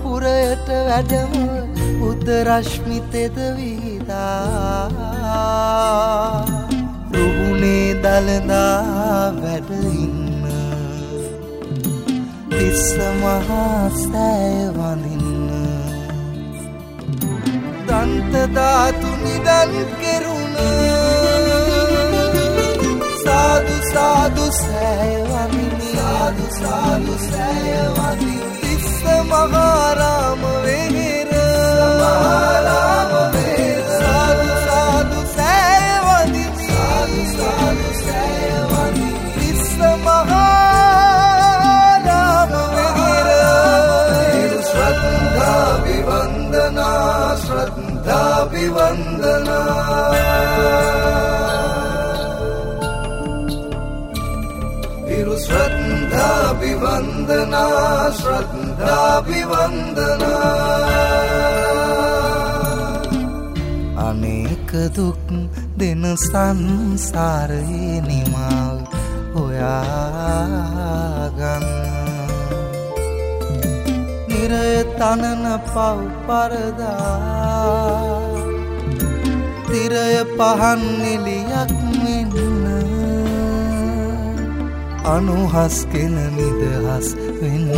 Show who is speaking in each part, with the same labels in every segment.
Speaker 1: පුරයට වැඩම බුද්ධ රශ්මි තෙද විහිදා රුහුණේ දළදා වැඩ ඉන්න තිස්ස මහා සෑය වඳින්න දන්ත ධාතු නිදන් කෙරුණ සාදු සාදු සෑය වඳිනි සාදු සාදු සෑය වඳිනි තිස්ස මහාරාම වෙහෙර මහාරාම වෙහෙර සාදු සාදු සෑය වඳිනි සාදු සාදු සෑය වඳිනි තිස්ස මහාරාම වෙහෙර ශ්‍රද්ධා විවන්දනා ශ්‍රද්ධා විවන්දනා श्रद्धा विवंदना श्रद्धा विवंदना अनेक दुख दिन संसारේ නිමාව හොයාගන්න නිරය තනන පව් පරදා තිරය පහන් නිලියක් මෙන්න අනුහස්කෙන නිදහස් වෙන්න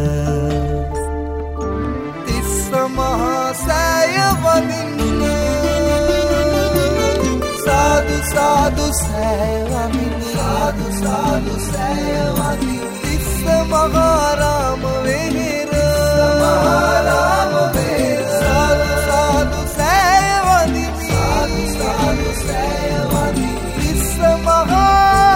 Speaker 1: තිස්ස මහා සෑය වඳින්න සාදු සාදු සෑය වඳින්න සාදු සාදු සෑය වඳින්න තිස්ස මහාරාම වෙහෙර මහාරාම වෙහෙර සාදු සාදු සෑය වඳින්න සාදු සාදු සෑය වඳින්න තිස්ස මහා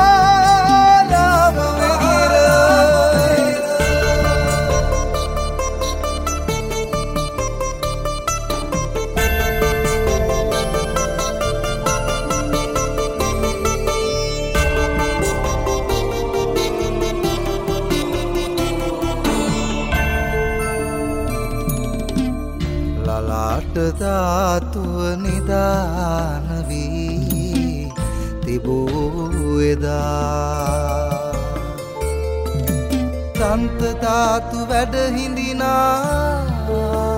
Speaker 1: ධාතුව නිදාන වී තිබූ එදා දන්ත ධාතු වැඩ හිඳිනා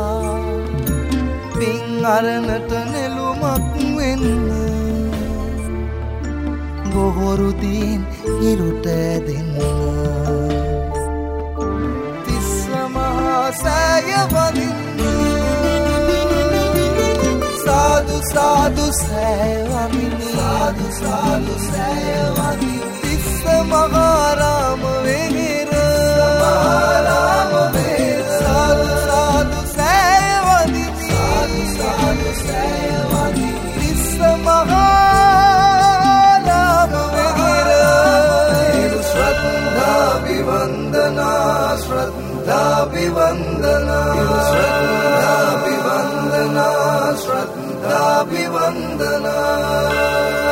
Speaker 1: පින් අරනට නෙළුමක් වෙන්න බොහොරු දීන් ඉරුට දෙන්න තිස්ස මහා සෑය වඳින්න साधु साधु सैवामिनी साधु साधु सैवामिनी तिस्स महाराम वेहेर महाराम वेहेर साधु साधु सैवामिनी साधु साधु सैवामिनी तिस्स महाराम वेहेर श्रद्धा विवंदना श्रद्धा विवंदना श्रद्धा विवंदना श्रद्धा विवंदना